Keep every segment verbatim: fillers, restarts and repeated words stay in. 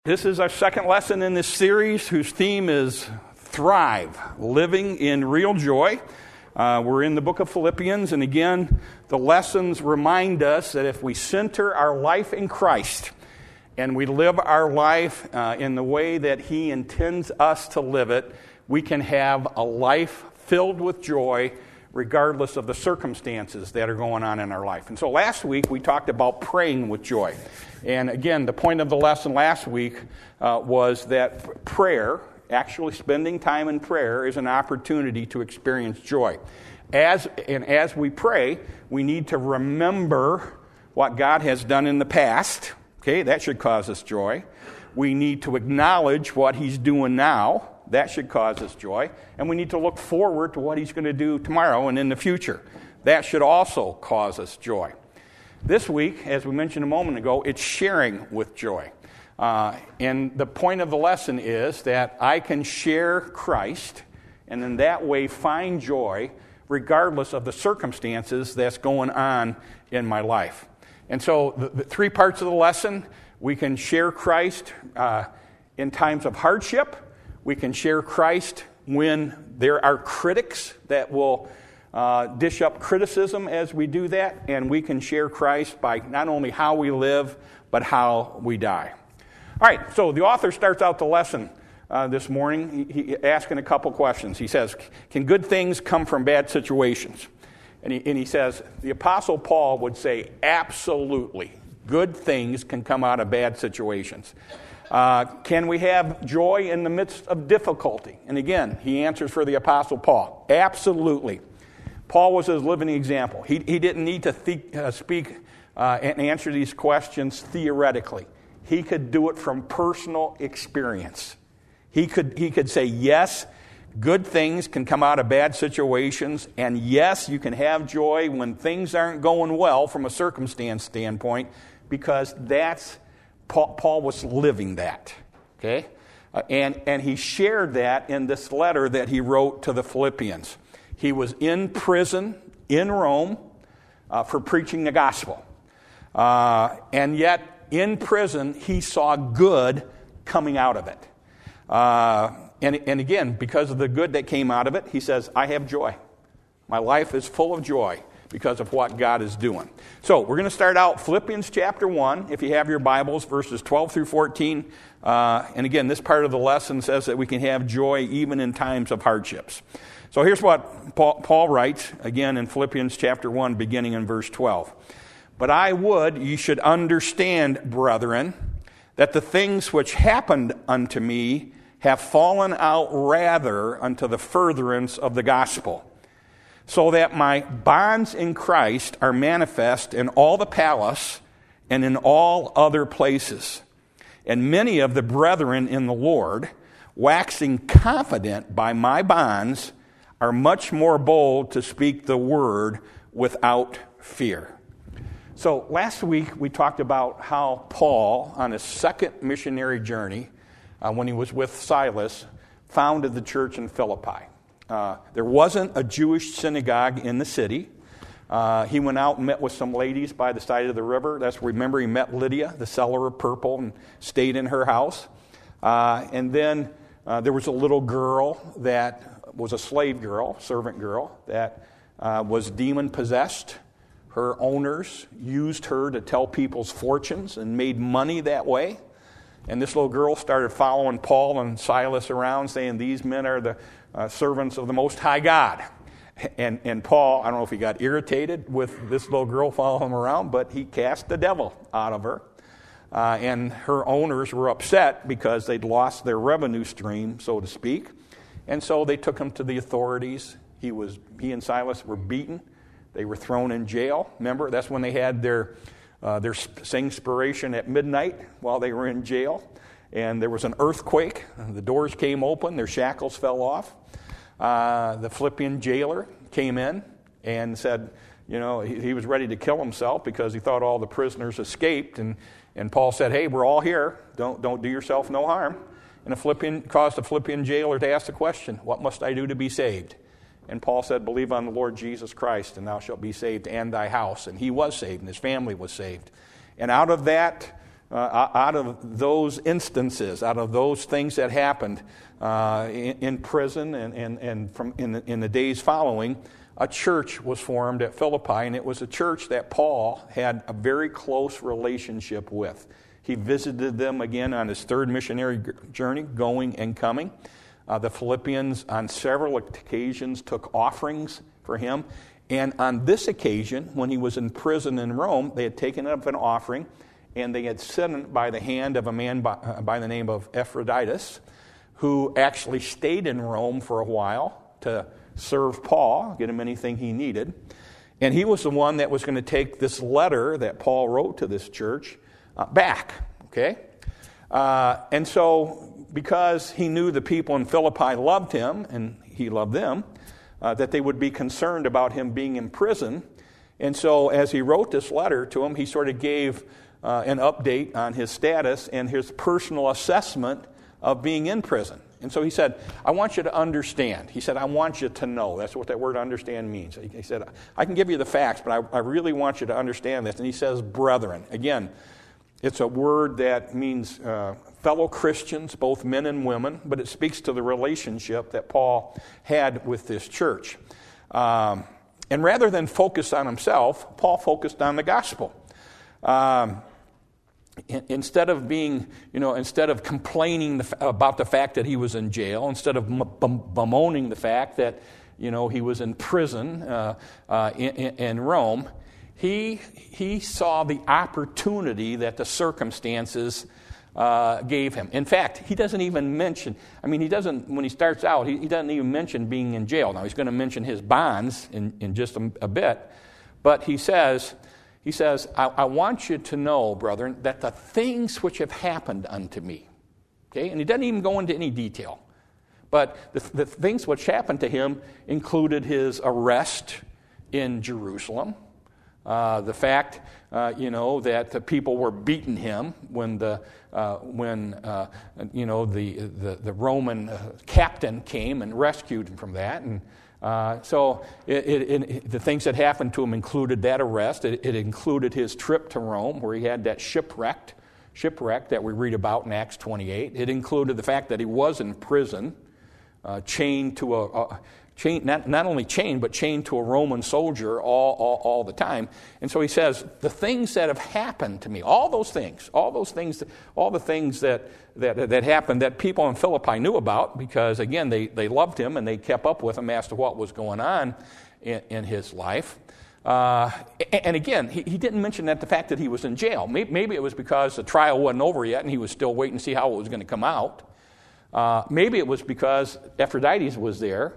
This is our second lesson in this series whose theme is Thrive, Living in Real Joy. Uh, we're in the book of Philippians, and again, the lessons remind us that if we center our life in Christ and we live our life uh, in the way that He intends us to live it, we can have a life filled with joy regardless of the circumstances that are going on in our life. And so last week we talked about praying with joy. And again, the point of the lesson last week uh, was that prayer, actually spending time in prayer, is an opportunity to experience joy. As and as we pray, we need to remember what God has done in the past. Okay, that should cause us joy. We need to acknowledge what He's doing now. That should cause us joy. And we need to look forward to what He's going to do tomorrow and in the future. That should also cause us joy. This week, as we mentioned a moment ago, it's sharing with joy. Uh, and the point of the lesson is that I can share Christ and in that way find joy regardless of the circumstances that's going on in my life. And so the, the three parts of the lesson: we can share Christ uh, in times of hardship. We can share Christ when there are critics that will uh, dish up criticism as we do that. And we can share Christ by not only how we live, but how we die. All right, so the author starts out the lesson uh, this morning he, he, asking a couple questions. He says, can good things come from bad situations? And he, and he says, the Apostle Paul would say, absolutely, good things can come out of bad situations. Uh, can we have joy in the midst of difficulty? And again, he answers for the Apostle Paul. Absolutely. Paul was a living example. He, he didn't need to the, uh, speak uh, and answer these questions theoretically. He could do it from personal experience. He could, he could say, yes, good things can come out of bad situations, and yes, you can have joy when things aren't going well from a circumstance standpoint, because that's Paul, Paul was living that, okay? Uh, and, and he shared that in this letter that he wrote to the Philippians. He was in prison in Rome uh, for preaching the gospel. Uh, and yet, in prison, he saw good coming out of it. Uh, and, and again, because of the good that came out of it, he says, I have joy. My life is full of joy because of what God is doing. So we're going to start out Philippians chapter one, if you have your Bibles, verses twelve through fourteen. Uh, and again, this part of the lesson says that we can have joy even in times of hardships. So here's what Paul, Paul writes, again in Philippians chapter one, beginning in verse twelve. But I would ye should understand, brethren, that the things which happened unto me have fallen out rather unto the furtherance of the gospel, so that my bonds in Christ are manifest in all the palace and in all other places. And many of the brethren in the Lord, waxing confident by my bonds, are much more bold to speak the word without fear. So last week we talked about how Paul, on his second missionary journey, uh, when he was with Silas, founded the church in Philippi. Uh, there wasn't a Jewish synagogue in the city. Uh, he went out and met with some ladies by the side of the river. That's remember he met Lydia, the seller of purple, and stayed in her house. Uh, and then uh, there was a little girl that was a slave girl, servant girl, that uh, was demon possessed. Her owners used her to tell people's fortunes and made money that way. And this little girl started following Paul and Silas around, saying, these men are the uh, servants of the Most High God. And, and Paul, I don't know if he got irritated with this little girl following him around, but he cast the devil out of her. Uh, and her owners were upset because they'd lost their revenue stream, so to speak. And so they took him to the authorities. He was, he and Silas were beaten. They were thrown in jail. Remember, that's when they had their uh, their singspiration at midnight while they were in jail. And there was an earthquake. The doors came open. Their shackles fell off. Uh, the Philippian jailer came in and said, you know, he, he was ready to kill himself because he thought all the prisoners escaped. And, and Paul said, hey, we're all here. Don't, don't do yourself no harm. And the Philippian caused the Philippian jailer to ask the question, what must I do to be saved? And Paul said, believe on the Lord Jesus Christ, and thou shalt be saved, and thy house. And he was saved, and his family was saved. And out of that uh, out of those instances, out of those things that happened uh, in, in prison and, and, and from in the, in the days following, a church was formed at Philippi, and it was a church that Paul had a very close relationship with. He visited them again on his third missionary journey, going and coming. Uh, the Philippians, on several occasions, took offerings for him. And on this occasion, when he was in prison in Rome, they had taken up an offering, and they had sent it by the hand of a man by, uh, by the name of Epaphroditus, who actually stayed in Rome for a while to serve Paul, get him anything he needed. And he was the one that was going to take this letter that Paul wrote to this church uh, back, okay? Uh, and so, because he knew the people in Philippi loved him, and he loved them, uh, that they would be concerned about him being in prison. And so, as he wrote this letter to him, he sort of gave uh, an update on his status and his personal assessment of being in prison. And so he said, I want you to understand. He said, I want you to know. That's what that word understand means. He said, I can give you the facts, but I, I really want you to understand this. And he says, brethren. Again, it's a word that means uh, fellow Christians, both men and women, but it speaks to the relationship that Paul had with this church. Um, and rather than focus on himself, Paul focused on the gospel. Um, Instead of being, you know, instead of complaining the, about the fact that he was in jail, instead of bemoaning the fact that, you know, he was in prison uh, uh, in, in Rome, he he saw the opportunity that the circumstances uh, gave him. In fact, he doesn't even mention. I mean, he doesn't. When he starts out, he, he doesn't even mention being in jail. Now he's going to mention his bonds in, in just a, a bit, but he says. He says, I, I want you to know, brethren, that the things which have happened unto me, okay, and he doesn't even go into any detail, but the, the things which happened to him included his arrest in Jerusalem, uh, the fact, uh, you know, that the people were beating him when the uh, when uh, you know the the, the Roman uh, captain came and rescued him from that, and. Uh, so it, it, it, the things that happened to him included that arrest. It, it included his trip to Rome, where he had that shipwrecked shipwreck that we read about in Acts twenty-eight. It included the fact that he was in prison, uh, chained to a, a chain, not not only chained but chained to a Roman soldier all, all all the time. And so he says, the things that have happened to me, all those things, all those things, all the things that. That, that happened that people in Philippi knew about because, again, they, they loved him and they kept up with him as to what was going on in, in his life. Uh, and, again, he, he didn't mention that the fact that he was in jail. Maybe, maybe it was because the trial wasn't over yet and he was still waiting to see how it was going to come out. Uh, maybe it was because Epaphroditus was there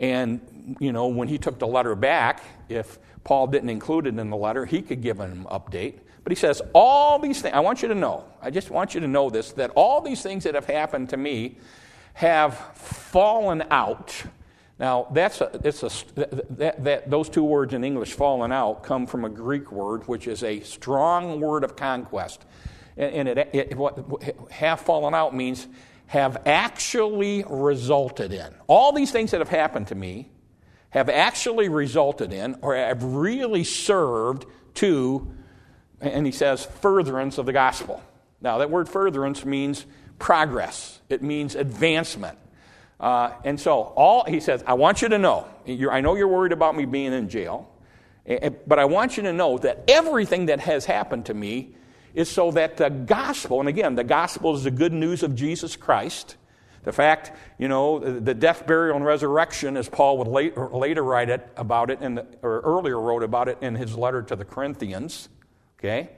and, you know, when he took the letter back, if Paul didn't include it in the letter, he could give him an update. But he says, all these things, I want you to know, I just want you to know this, that all these things that have happened to me have fallen out. Now, that's a, it's a, that, that, those two words in English, fallen out, come from a Greek word, which is a strong word of conquest. And, and it, it, what have fallen out means have actually resulted in. All these things that have happened to me have actually resulted in, or have really served to, and he says, furtherance of the gospel. Now, that word furtherance means progress. It means advancement. Uh, and so, all he says, I want you to know, you're, I know you're worried about me being in jail, but I want you to know that everything that has happened to me is so that the gospel, and again, the gospel is the good news of Jesus Christ. The fact, you know, the death, burial, and resurrection, as Paul would later, later write it about it, in the, or earlier wrote about it in his letter to the Corinthians. Okay,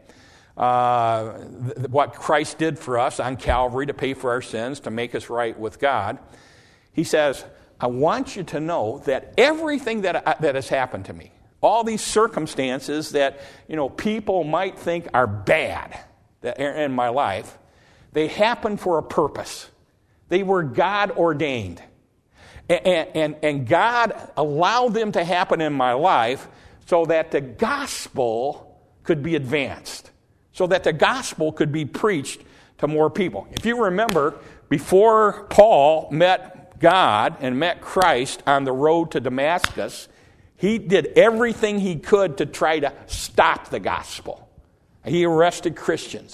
uh, th- what Christ did for us on Calvary to pay for our sins, to make us right with God. He says, I want you to know that everything that uh, that has happened to me, all these circumstances that, you know, people might think are bad that are in my life, they happen for a purpose. They were God ordained. And, and, and God allowed them to happen in my life so that the gospel could be advanced, so that the gospel could be preached to more people. If you remember, before Paul met God and met Christ on the road to Damascus, he did everything he could to try to stop the gospel. He arrested Christians.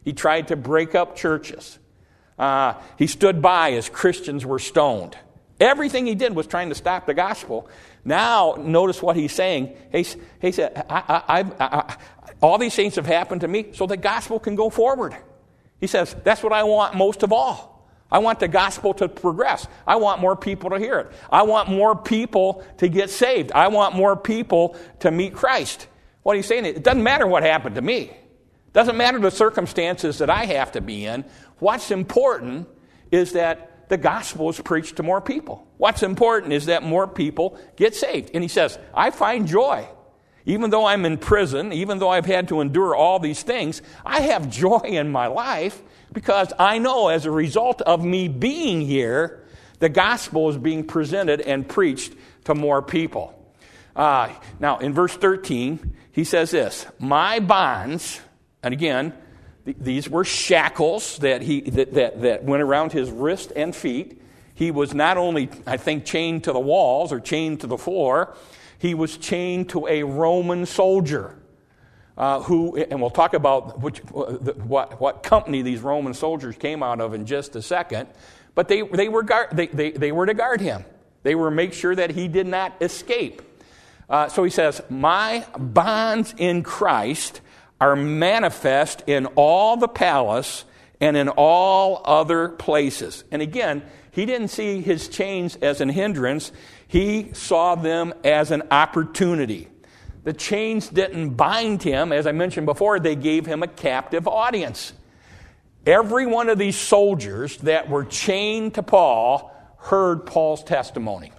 He tried to break up churches. Uh, he stood by as Christians were stoned. Everything he did was trying to stop the gospel. Now, notice what he's saying. He, he said, I, I, I, I, all these things have happened to me so the gospel can go forward. He says, that's what I want most of all. I want the gospel to progress. I want more people to hear it. I want more people to get saved. I want more people to meet Christ. What he's saying, it doesn't matter what happened to me. It doesn't matter the circumstances that I have to be in. What's important is that the gospel is preached to more people. What's important is that more people get saved. And he says, I find joy. Even though I'm in prison, even though I've had to endure all these things, I have joy in my life because I know as a result of me being here, the gospel is being presented and preached to more people. Uh, now, in verse thirteen, he says this, my bonds, and again, th- these were shackles that, he, that, that, that went around his wrist and feet. He was not only, I think, chained to the walls or chained to the floor, he was chained to a Roman soldier uh, who, and we'll talk about which, what, what company these Roman soldiers came out of in just a second, but they, they, were, guard, they, they, they were to guard him. They were to make sure that he did not escape. Uh, so he says, my bonds in Christ are manifest in all the palace and in all other places. And again, he didn't see his chains as an hindrance. He saw them as an opportunity. The chains didn't bind him. As I mentioned before, they gave him a captive audience. Every one of these soldiers that were chained to Paul heard Paul's testimony.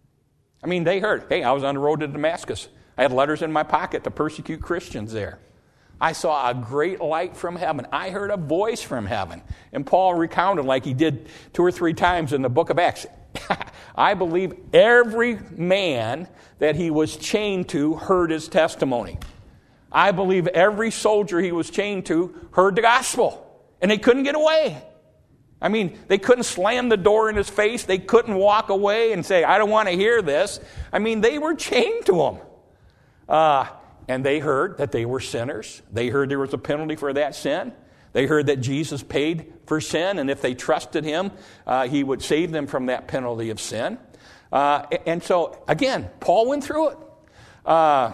I mean, they heard, hey, I was on the road to Damascus. I had letters in my pocket to persecute Christians there. I saw a great light from heaven. I heard a voice from heaven. And Paul recounted like he did two or three times in the book of Acts. I believe every man that he was chained to heard his testimony. I believe every soldier he was chained to heard the gospel. And they couldn't get away. I mean, they couldn't slam the door in his face. They couldn't walk away and say, I don't want to hear this. I mean, they were chained to him. Uh, and they heard that they were sinners. They heard there was a penalty for that sin. They heard that Jesus paid for sin, and if they trusted him, uh, he would save them from that penalty of sin. Uh, and so, again, Paul went through it. Uh,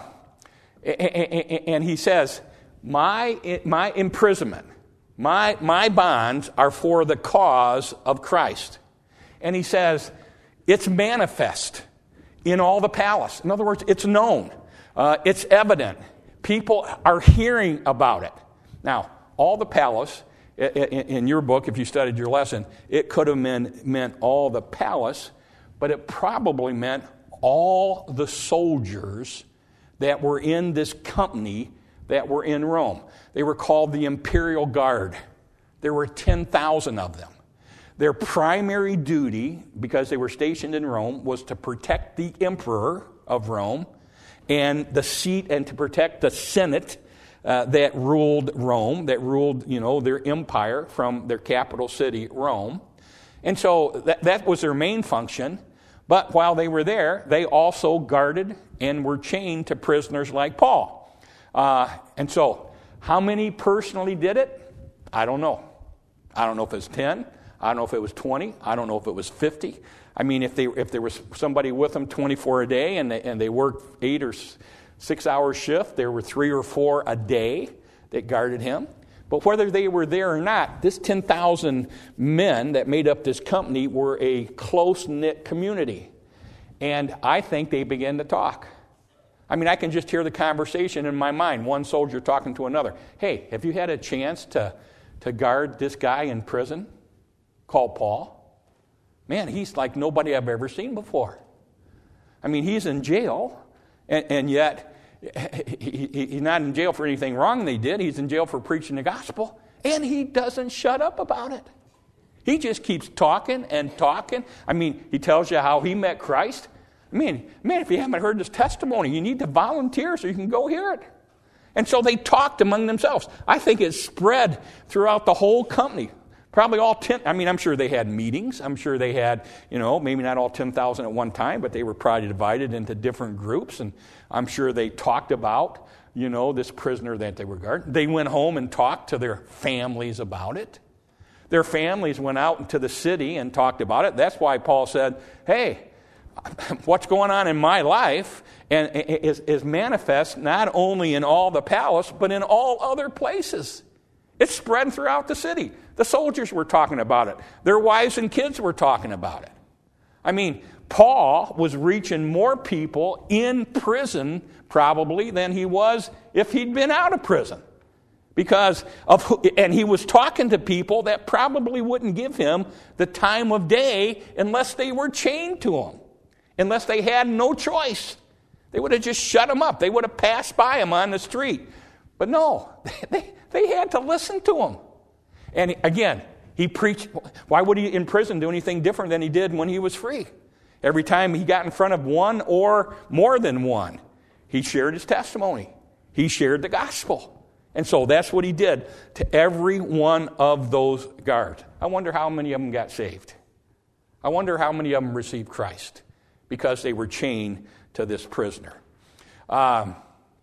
and he says, my, my imprisonment, My, my bonds are for the cause of Christ. And he says, it's manifest in all the palace. In other words, it's known. Uh, it's evident. People are hearing about it. Now, all the palace, in, in your book, if you studied your lesson, it could have meant, meant all the palace, but it probably meant all the soldiers that were in this company that were in Rome. They were called the Imperial Guard. There were ten thousand of them. Their primary duty, because they were stationed in Rome, was to protect the emperor of Rome and the seat and to protect the Senate uh, that ruled Rome, that ruled, you know, their empire from their capital city, Rome. And so that, that was their main function. But while they were there, they also guarded and were chained to prisoners like Paul. Uh, and so, how many personally did it? I don't know. I don't know if it was ten. I don't know if it was twenty. I don't know if it was fifty. I mean, if they if there was somebody with them twenty-four a day and they, and they worked eight or six hour shift, there were three or four a day that guarded him. But whether they were there or not, this ten thousand men that made up this company were a close-knit community. And I think they began to talk. I mean, I can just hear the conversation in my mind, one soldier talking to another. Hey, have you had a chance to, to guard this guy in prison called Paul? Man, he's like nobody I've ever seen before. I mean, he's in jail, and, and yet he, he, he's not in jail for anything wrong they did. He's in jail for preaching the gospel, and he doesn't shut up about it. He just keeps talking and talking. I mean, he tells you how he met Christ. I mean, man, if you haven't heard this testimony, you need to volunteer so you can go hear it. And so they talked among themselves. I think it spread throughout the whole company. Probably all ten, I mean, I'm sure they had meetings. I'm sure they had, you know, maybe not all ten thousand at one time, but they were probably divided into different groups. And I'm sure they talked about, you know, this prisoner that they were guarding. They went home and talked to their families about it. Their families went out into the city and talked about it. That's why Paul said, hey, what's going on in my life and is, is manifest not only in all the palace, but in all other places. It's spread throughout the city. The soldiers were talking about it. Their wives and kids were talking about it. I mean, Paul was reaching more people in prison probably than he was if he'd been out of prison. Because of who, and he was talking to people that probably wouldn't give him the time of day unless they were chained to him, unless they had no choice. They would have just shut him up. They would have passed by him on the street. But no, they, they had to listen to him. And again, he preached. Why would he in prison do anything different than he did when he was free? Every time he got in front of one or more than one, he shared his testimony. He shared the gospel. And so that's what he did to every one of those guards. I wonder how many of them got saved. I wonder how many of them received Christ because they were chained to this prisoner. Um,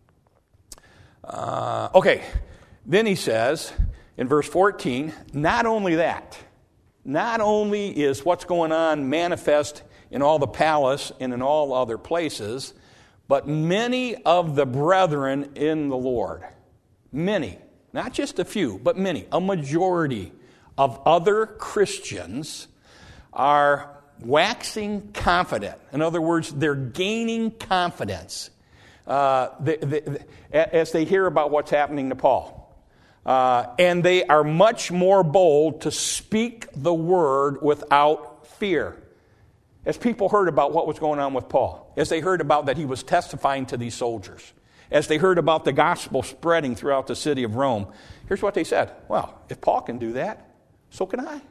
uh, okay, then he says in verse fourteen, not only that, not only is what's going on manifest in all the palace and in all other places, but many of the brethren in the Lord, many, not just a few, but many, a majority of other Christians are waxing confident. In other words, they're gaining confidence uh, they, they, as they hear about what's happening to Paul. Uh, and they are much more bold to speak the word without fear. As people heard about what was going on with Paul, as they heard about that he was testifying to these soldiers, as they heard about the gospel spreading throughout the city of Rome, here's what they said. Well, if Paul can do that, so can I.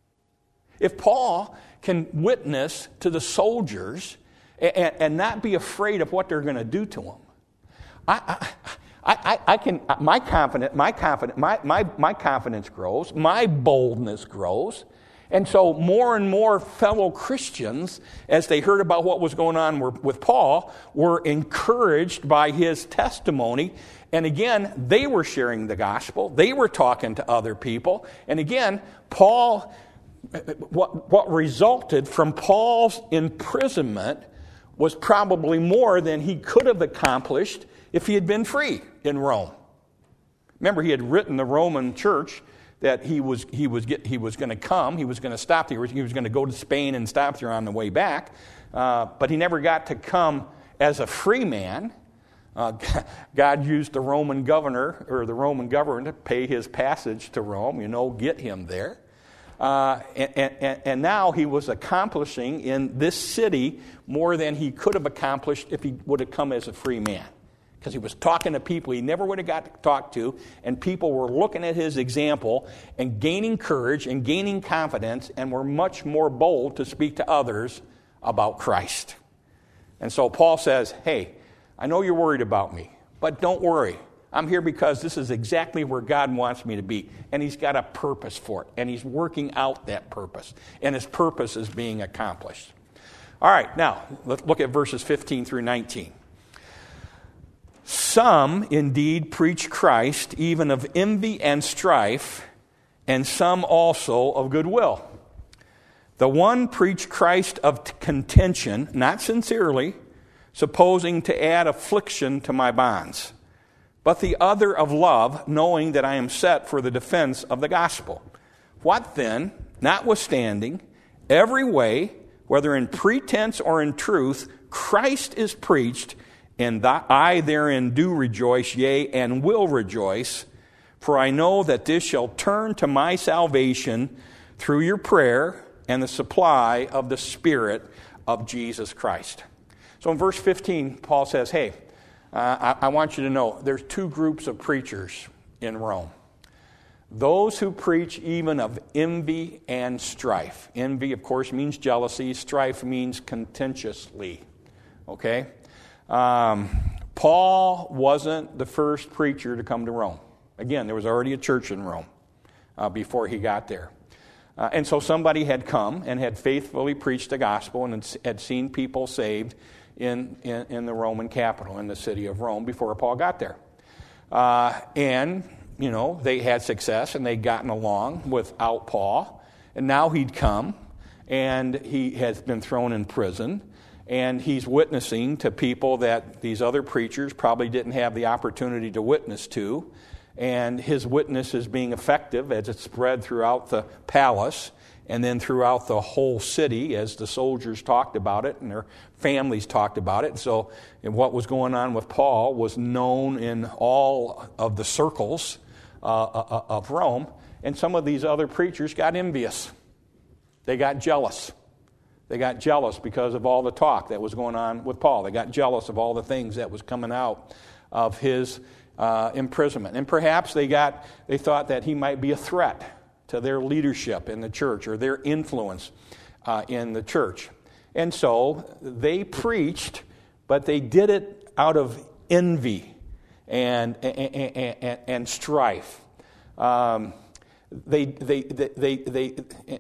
If Paul can witness to the soldiers and, and not be afraid of what they're going to do to him, I, I, I, I can. My confidence, my confidence, my, my, my confidence grows. My boldness grows. And so more and more fellow Christians, as they heard about what was going on with Paul, were encouraged by his testimony. And again, they were sharing the gospel. They were talking to other people. And again, Paul, what, what resulted from Paul's imprisonment was probably more than he could have accomplished if he had been free in Rome. Remember, he had written the Roman church that he was he was get, he was going to come, he was going to stop there, he was going to go to Spain and stop there on the way back, uh, but he never got to come as a free man. Uh, God used the Roman governor or the Roman government to pay his passage to Rome, you know, get him there. Uh, and, and, and now he was accomplishing in this city more than he could have accomplished if he would have come as a free man. Because he was talking to people he never would have got to talk to, and people were looking at his example and gaining courage and gaining confidence and were much more bold to speak to others about Christ. And so Paul says, hey, I know you're worried about me, but don't worry. I'm here because this is exactly where God wants me to be. And he's got a purpose for it, and he's working out that purpose, and his purpose is being accomplished. All right, now, let's look at verses fifteen through nineteen. Some indeed preach Christ, even of envy and strife, and some also of goodwill. The one preached Christ of contention, not sincerely, supposing to add affliction to my bonds, but the other of love, knowing that I am set for the defense of the gospel. What then, notwithstanding, every way, whether in pretense or in truth, Christ is preached, and I therein do rejoice, yea, and will rejoice, for I know that this shall turn to my salvation through your prayer and the supply of the Spirit of Jesus Christ. So in verse fifteen, Paul says, hey, uh, I, I want you to know there's two groups of preachers in Rome. Those who preach even of envy and strife. Envy, of course, means jealousy. Strife means contentiously. Okay? Um, Paul wasn't the first preacher to come to Rome. Again, there was already a church in Rome uh, before he got there. Uh, and so somebody had come and had faithfully preached the gospel and had seen people saved in, in, in the Roman capital, in the city of Rome, before Paul got there. Uh, and, you know, they had success and they'd gotten along without Paul. And now he'd come and he has been thrown in prison. And he's witnessing to people that these other preachers probably didn't have the opportunity to witness to. And his witness is being effective as it spread throughout the palace and then throughout the whole city as the soldiers talked about it and their families talked about it. And so and what was going on with Paul was known in all of the circles uh, of Rome. And some of these other preachers got envious. They got jealous. They got jealous because of all the talk that was going on with Paul. They got jealous of all the things that was coming out of his uh, imprisonment. And perhaps they got they thought that he might be a threat to their leadership in the church or their influence uh, in the church. And so they preached, but they did it out of envy and, and, and, and strife. Um They, they, they, they, they,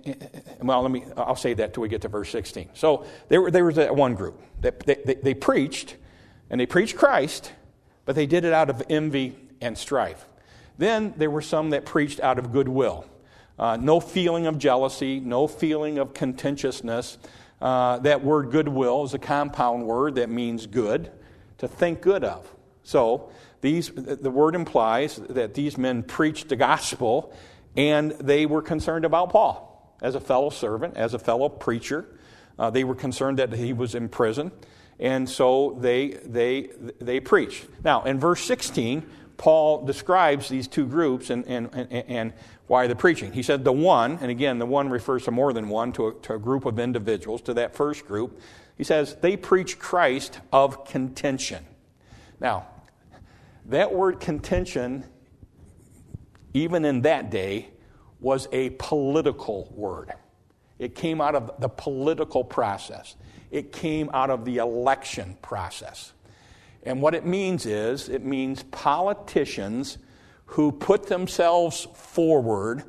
well, let me, I'll say that till we get to verse sixteen. So there, were, there was that one group that they, they, they preached, and they preached Christ, but they did it out of envy and strife. Then there were some that preached out of goodwill. Uh, no feeling of jealousy, no feeling of contentiousness. Uh, that word goodwill is a compound word that means good, to think good of. So these, the word implies that these men preached the gospel, and they were concerned about Paul as a fellow servant, as a fellow preacher. Uh, they were concerned that he was in prison, and so they they they preached. Now, in verse sixteen, Paul describes these two groups and and and, and why they're preaching. He said the one, and again, the one refers to more than one, to a, to a group of individuals, to that first group. He says they preach Christ of contention. Now, that word contention, even in that day, was a political word. It came out of the political process. It came out of the election process. And what it means is, it means politicians who put themselves forward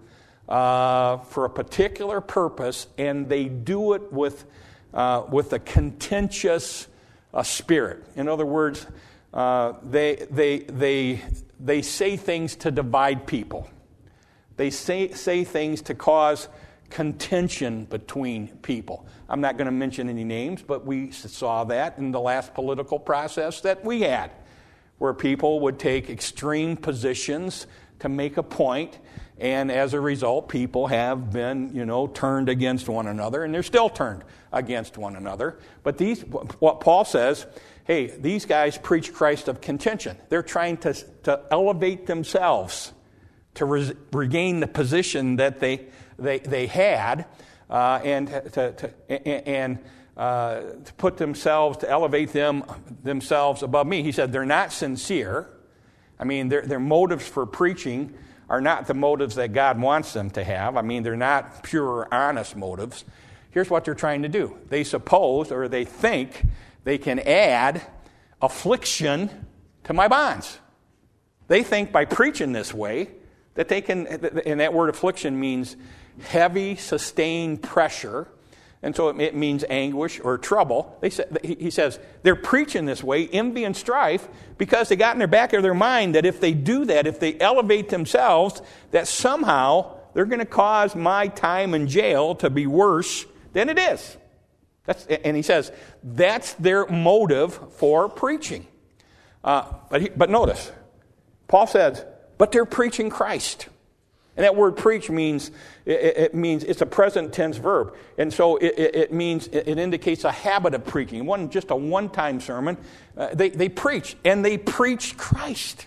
uh, for a particular purpose, and they do it with, uh, with a contentious uh, spirit. In other words, uh, they, they, they, they say things to divide people. They say, say things to cause contention between people. I'm not going to mention any names, but we saw that in the last political process that we had, where people would take extreme positions to make a point, and as a result, people have been, you know, turned against one another, and they're still turned against one another. But these, what Paul says, hey, these guys preach Christ of contention. They're trying to, to elevate themselves to re- regain the position that they they they had, uh, and to, to and uh, to put themselves to elevate them themselves above me. He said they're not sincere. I mean, their their motives for preaching are not the motives that God wants them to have. I mean, they're not pure, honest motives. Here's what they're trying to do: they suppose or they think they can add affliction to my bonds. They think by preaching this way that they can, and that word affliction means heavy, sustained pressure, and so it means anguish or trouble. They say, he says they're preaching this way, envy and strife, because they got in their back of their mind that if they do that, if they elevate themselves, that somehow they're going to cause my time in jail to be worse than it is. That's, and he says that's their motive for preaching. Uh, but he, but notice, Paul says, but they're preaching Christ. And that word preach means, it, it means it's a present tense verb. And so it, it, it means, it indicates a habit of preaching. It wasn't just a one-time sermon. Uh, they, they preached, and they preached Christ.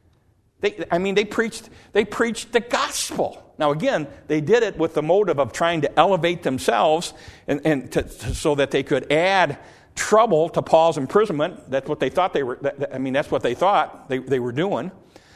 They, I mean, they preached, they preached the gospel. Now again, they did it with the motive of trying to elevate themselves and, and to, to, so that they could add trouble to Paul's imprisonment. That's what they thought they were, I mean, that's what they thought they, they were doing.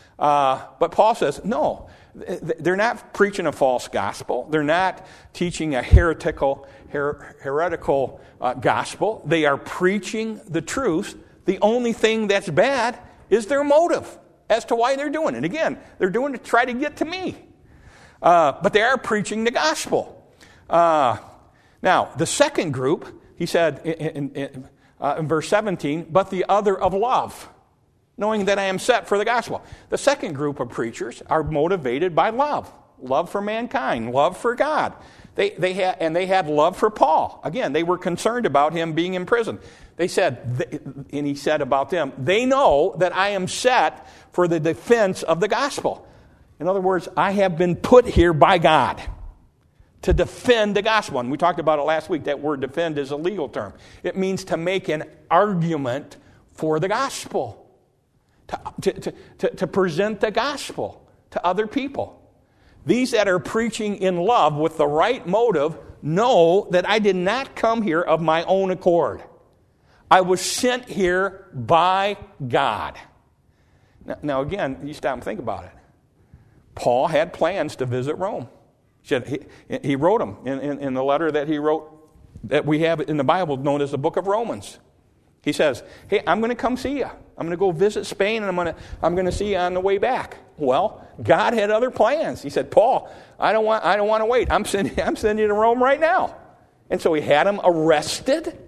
Uh, but Paul says, no, they're not preaching a false gospel. They're not teaching a heretical, her, heretical uh, gospel. They are preaching the truth. The only thing that's bad is their motive as to why they're doing it. Again, they're doing it to try to get to me. Uh, but they are preaching the gospel. Uh, now, the second group, he said in, in, uh, in verse seventeen, but the other of love, knowing that I am set for the gospel. The second group of preachers are motivated by love. Love for mankind, love for God. They, they had, and they had love for Paul. Again, they were concerned about him being in prison. They said, and he said about them, they know that I am set for the defense of the gospel. In other words, I have been put here by God to defend the gospel. And we talked about it last week. That word defend is a legal term. It means to make an argument for the gospel, to, to, to, to present the gospel to other people. These that are preaching in love with the right motive know that I did not come here of my own accord. I was sent here by God. Now, now again, you stop and think about it. Paul had plans to visit Rome. He, he wrote them in, in, in the letter that he wrote that we have in the Bible known as the book of Romans. He says, hey, I'm going to come see you. I'm going to go visit Spain, and I'm going to I'm going to see you on the way back. Well, God had other plans. He said, Paul, I don't want I don't want to wait. I'm sending I'm sending you to Rome right now. And so he had him arrested,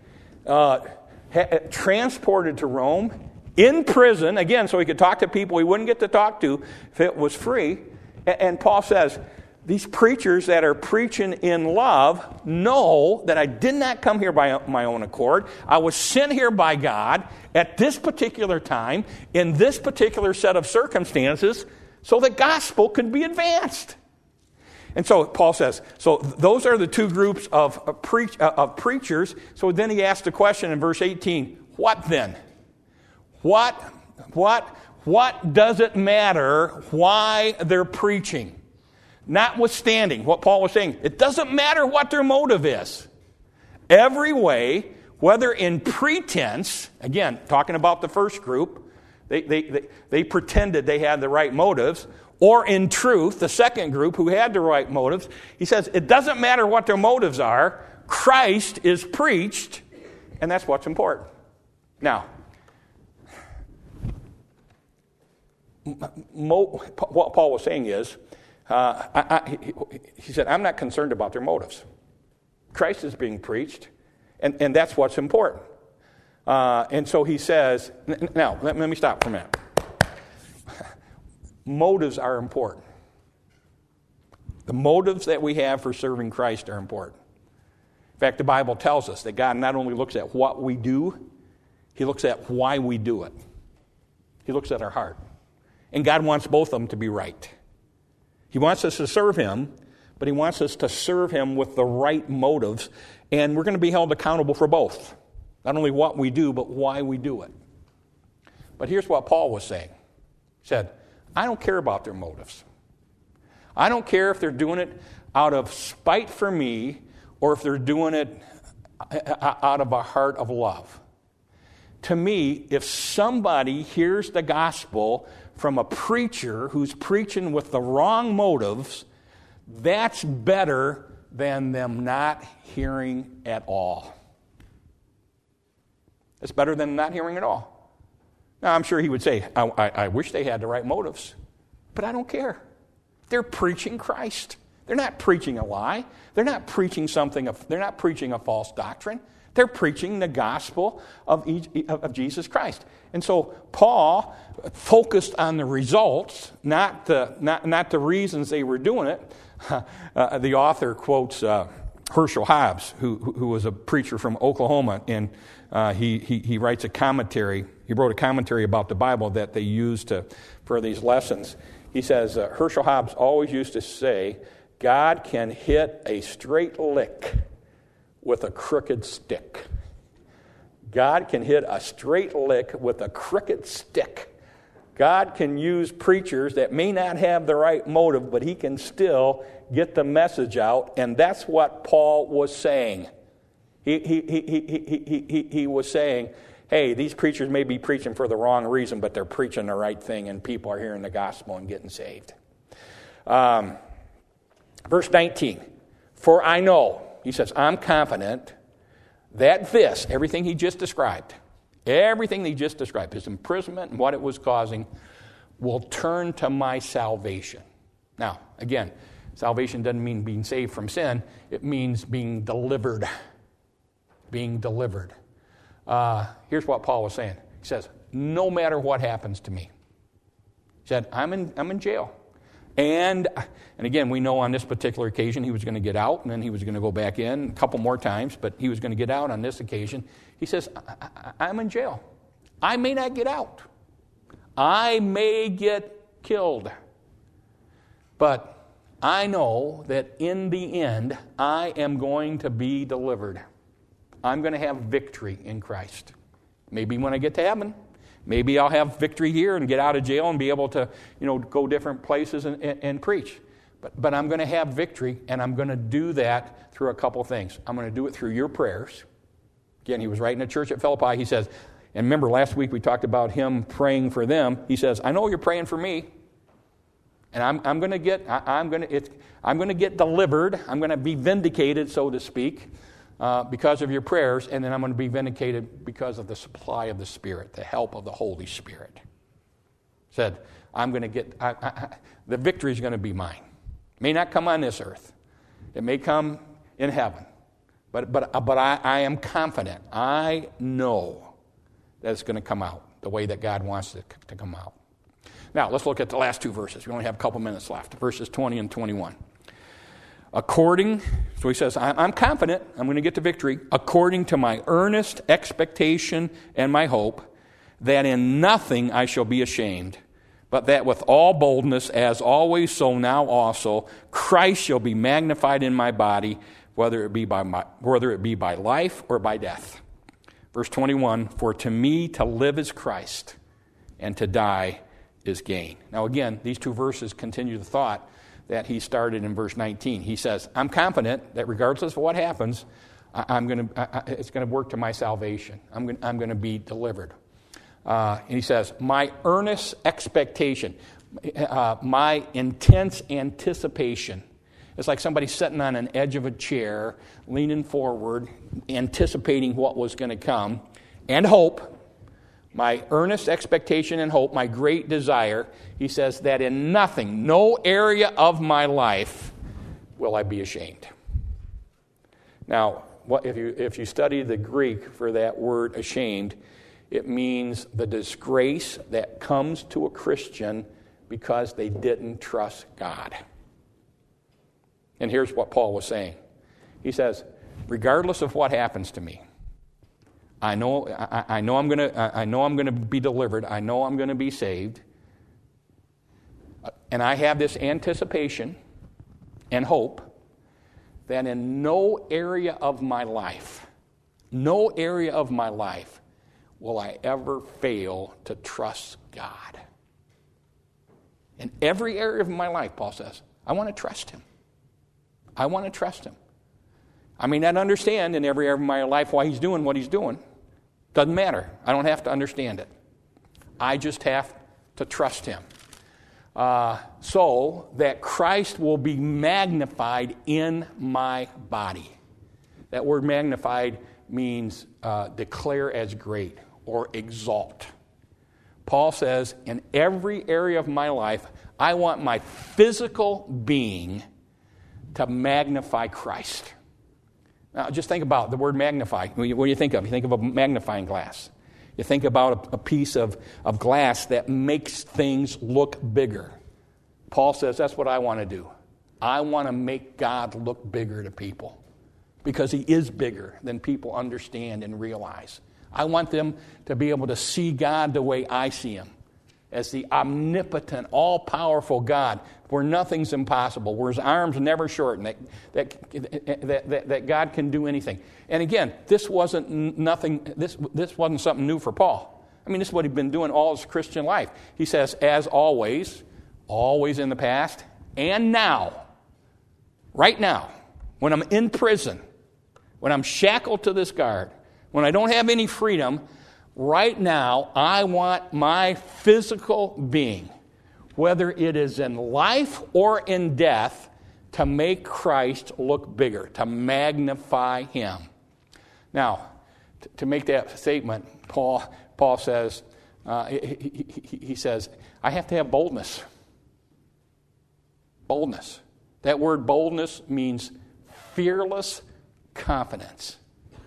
uh, ha- transported to Rome, in prison again, so he could talk to people he wouldn't get to talk to if it was free. And, and Paul says, these preachers that are preaching in love know that I did not come here by my own accord. I was sent here by God at this particular time, in this particular set of circumstances, so the gospel could be advanced. And so Paul says, so those are the two groups of, of, preach, uh, of preachers. So then he asks the question in verse eighteen, what then? What, what, what does it matter why they're preaching? Notwithstanding what Paul was saying, it doesn't matter what their motive is. Every way, whether in pretense, again, talking about the first group, they, they, they, they pretended they had the right motives, or in truth, the second group who had the right motives, he says, it doesn't matter what their motives are, Christ is preached, and that's what's important. Now, Mo, what Paul was saying is, Uh, I, I, he, he said, I'm not concerned about their motives. Christ is being preached, and, and that's what's important. Uh, and so he says, now, let, let me stop for a minute. Motives are important. The motives that we have for serving Christ are important. In fact, the Bible tells us that God not only looks at what we do, he looks at why we do it. He looks at our heart. And God wants both of them to be right. He wants us to serve him, but he wants us to serve him with the right motives. And we're going to be held accountable for both. Not only what we do, but why we do it. But here's what Paul was saying. He said, I don't care about their motives. I don't care if they're doing it out of spite for me or if they're doing it out of a heart of love. To me, if somebody hears the gospel from a preacher who's preaching with the wrong motives, that's better than them not hearing at all. It's better than not hearing at all. Now, I'm sure he would say, I, I, I wish they had the right motives, but I don't care. They're preaching Christ. They're not preaching a lie. They're not preaching something. Of, they're not preaching a false doctrine. They're preaching the gospel of, of Jesus Christ. And so Paul focused on the results, not the, not, not the reasons they were doing it. Uh, the author quotes uh, Herschel Hobbs, who, who was a preacher from Oklahoma, and uh, he, he, he writes a commentary. He wrote a commentary about the Bible that they used to, for these lessons. He says, uh, Herschel Hobbs always used to say, God can hit a straight lick with a crooked stick. God can hit a straight lick with a crooked stick. God can use preachers that may not have the right motive, but he can still get the message out, and that's what Paul was saying. He, he, he, he, he, he, he was saying, hey, these preachers may be preaching for the wrong reason, but they're preaching the right thing, and people are hearing the gospel and getting saved. Um, verse nineteen, for I know, he says, I'm confident that this, everything he just described, everything he just described, his imprisonment and what it was causing, will turn to my salvation. Now, again, Salvation doesn't mean being saved from sin. It means being delivered. Being delivered. Uh, here's what Paul was saying. He says, no matter what happens to me. He said, I'm in, I'm in jail. And, and again, we know on this particular occasion he was going to get out, and then he was going to go back in a couple more times, but he was going to get out on this occasion. He says, I, I, I'm in jail. I may not get out. I may get killed. But I know that in the end, I am going to be delivered. I'm going to have victory in Christ. Maybe when I get to heaven. Maybe I'll have victory here and get out of jail and be able to, you know, go different places and, and, and preach. But, but I'm going to have victory, and I'm going to do that through a couple things. I'm going to do it through your prayers. Again, he was writing to church at Philippi. He says, and remember last week we talked about him praying for them. He says, I know you're praying for me, and I'm, I'm going to get, I, I'm going to, it's, I'm going to get delivered. I'm going to be vindicated, so to speak. Uh, because of your prayers, and then I'm going to be vindicated because of the supply of the Spirit, the help of the Holy Spirit. Said, I'm going to get, I, I, I, the victory is going to be mine. It may not come on this earth. It may come in heaven. But, but, but I, I am confident. I know that it's going to come out the way that God wants it to come out. Now, let's look at the last two verses. We only have a couple minutes left, verses twenty and twenty-one. According, so he says, I'm confident I'm going to get to victory, according to my earnest expectation and my hope, that in nothing I shall be ashamed, but that with all boldness, as always, so now also, Christ shall be magnified in my body, whether it be by my, whether it be by life or by death. Verse twenty-one, for to me to live is Christ, and to die is gain. Now again, these two verses continue the thought that he started in verse nineteen. He says, I'm confident that regardless of what happens, I, I'm going to, it's going to work to my salvation. I'm going, I'm going to be delivered. Uh, and he says, my earnest expectation, uh, my intense anticipation. It's like somebody sitting on an edge of a chair, leaning forward, anticipating what was going to come, and hope. My earnest expectation and hope, my great desire, he says that in nothing, no area of my life will I be ashamed. Now, what, if you if you study the Greek for that word ashamed, it means the disgrace that comes to a Christian because they didn't trust God. And here's what Paul was saying. He says, regardless of what happens to me, I know, I, I know I'm going to. I know I'm going to be delivered. I know I'm going to be saved, and I have this anticipation and hope that in no area of my life, no area of my life, will I ever fail to trust God. In every area of my life, Paul says, I want to trust Him. I want to trust Him. I may not understand in every area of my life why He's doing what He's doing. Doesn't matter. I don't have to understand it. I just have to trust Him. Uh, so that Christ will be magnified in my body. That word magnified means uh, declare as great or exalt. Paul says, in every area of my life, I want my physical being to magnify Christ. Now, just think about the word magnify. What do you think of? You think of a magnifying glass. You think about a, a piece of, of glass that makes things look bigger. Paul says, that's what I want to do. I want to make God look bigger to people because He is bigger than people understand and realize. I want them to be able to see God the way I see Him, as the omnipotent, all-powerful God, where nothing's impossible, where His arms never shorten, that, that, that, that, that God can do anything. And again, this wasn't nothing. This, this wasn't something new for Paul. I mean, this is what he'd been doing all his Christian life. He says, as always, always in the past, and now, right now, when I'm in prison, when I'm shackled to this guard, when I don't have any freedom, right now, I want my physical being, whether it is in life or in death, to make Christ look bigger, to magnify Him. Now, t- to make that statement, Paul Paul says, uh, he, he, he says, I have to have boldness. Boldness. That word boldness means fearless confidence.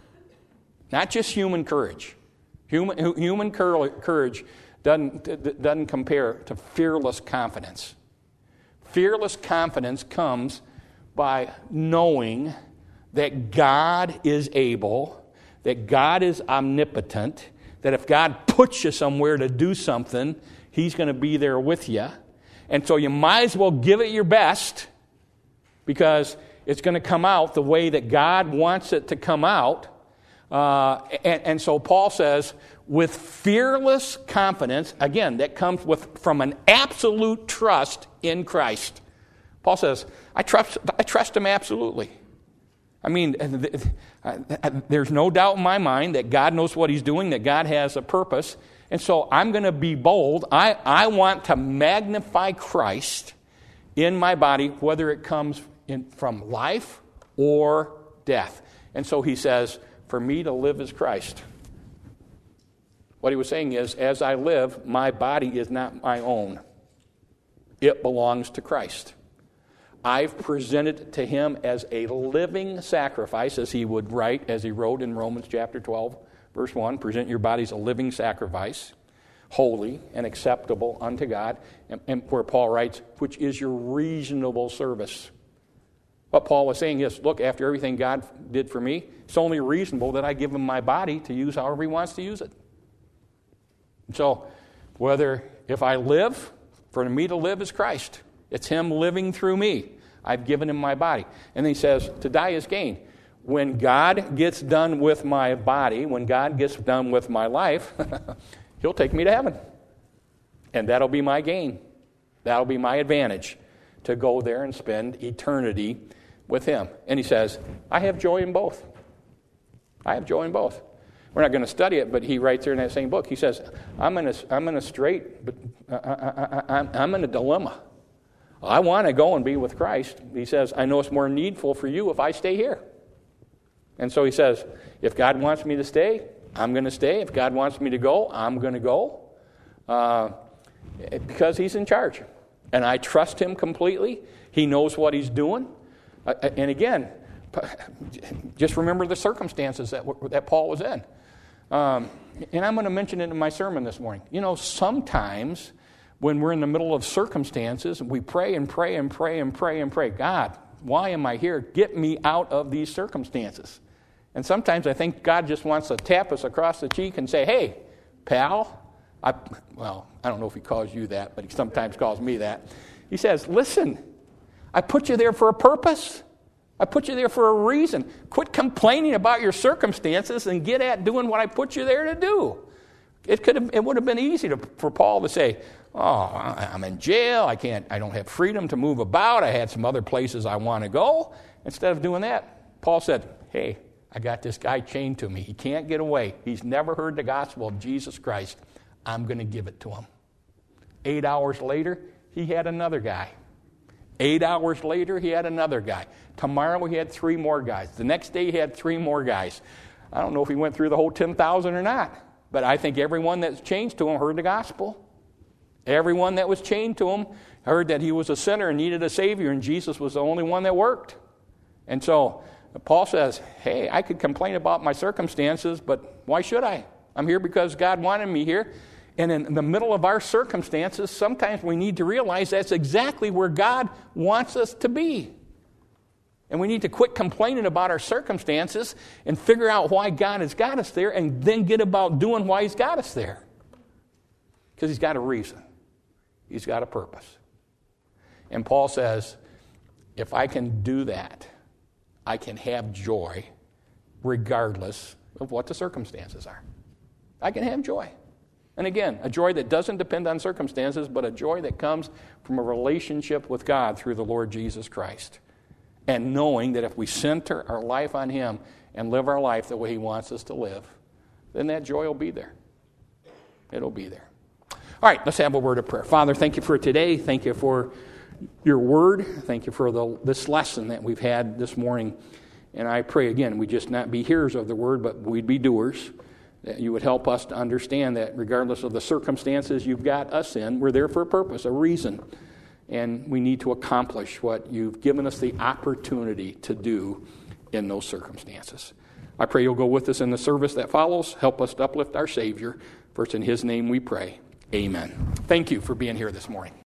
Not just human courage. Human, human courage doesn't, doesn't compare to fearless confidence. Fearless confidence comes by knowing that God is able, that God is omnipotent, that if God puts you somewhere to do something, He's going to be there with you. And so you might as well give it your best, because it's going to come out the way that God wants it to come out. Uh, and, and so Paul says, with fearless confidence, again, that comes with from an absolute trust in Christ. Paul says, I trust, I trust Him absolutely. I mean, there's no doubt in my mind that God knows what He's doing, that God has a purpose. And so I'm going to be bold. I, I want to magnify Christ in my body, whether it comes in, from life or death. And so he says, for me to live is Christ. What he was saying is, as I live, my body is not my own. It belongs to Christ. I've presented to Him as a living sacrifice, as he would write, as he wrote in Romans chapter twelve, verse one, present your bodies a living sacrifice, holy and acceptable unto God, and, and where Paul writes, which is your reasonable service. What Paul was saying is, look, after everything God did for me, it's only reasonable that I give Him my body to use however He wants to use it. So, whether if I live, for me to live is Christ. It's Him living through me. I've given Him my body. And then he says, to die is gain. When God gets done with my body, when God gets done with my life, He'll take me to heaven. And that'll be my gain. That'll be my advantage, to go there and spend eternity with Him. And he says, I have joy in both. I have joy in both. We're not going to study it, but he writes there in that same book. He says, I'm in a, I'm in a straight, but I, I, I, I'm in a dilemma. I want to go and be with Christ. He says, I know it's more needful for you if I stay here. And so he says, if God wants me to stay, I'm going to stay. If God wants me to go, I'm going to go. Uh, because He's in charge. And I trust Him completely. He knows what He's doing. Uh, and again, just remember the circumstances that, that Paul was in. Um, and I'm going to mention it in my sermon this morning. You know, sometimes when we're in the middle of circumstances, we pray and pray and pray and pray and pray, God, why am I here? Get me out of these circumstances. And sometimes I think God just wants to tap us across the cheek and say, hey, pal, I, well, I don't know if He calls you that, but He sometimes calls me that. He says, listen, I put you there for a purpose. I put you there for a reason. Quit complaining about your circumstances and get at doing what I put you there to do. It could have, it would have been easy to, for Paul to say, oh, I'm in jail. I can't, I don't have freedom to move about. I had some other places I want to go. Instead of doing that, Paul said, hey, I got this guy chained to me. He can't get away. He's never heard the gospel of Jesus Christ. I'm going to give it to him. Eight hours later, he had another guy. Eight hours later, he had another guy. Tomorrow, he had three more guys. The next day, he had three more guys. I don't know if he went through the whole ten thousand or not, but I think everyone that's chained to him heard the gospel. Everyone that was chained to him heard that he was a sinner and needed a Savior, and Jesus was the only one that worked. And so Paul says, hey, I could complain about my circumstances, but why should I? I'm here because God wanted me here. And in the middle of our circumstances, sometimes we need to realize that's exactly where God wants us to be. And we need to quit complaining about our circumstances and figure out why God has got us there, and then get about doing why He's got us there. Because He's got a reason. He's got a purpose. And Paul says, if I can do that, I can have joy regardless of what the circumstances are. I can have joy. And again, a joy that doesn't depend on circumstances, but a joy that comes from a relationship with God through the Lord Jesus Christ. And knowing that if we center our life on Him and live our life the way He wants us to live, then that joy will be there. It'll be there. All right, let's have a word of prayer. Father, thank You for today. Thank You for Your word. Thank You for the, this lesson that we've had this morning. And I pray, again, we just not be hearers of the word, but we'd be doers. That You would help us to understand that regardless of the circumstances You've got us in, we're there for a purpose, a reason. and we need to accomplish what you've given us the opportunity to do in those circumstances. I pray you'll go with us in the service that follows. Help us to uplift our Savior. First, in his name we pray. Amen. Thank you for being here this morning.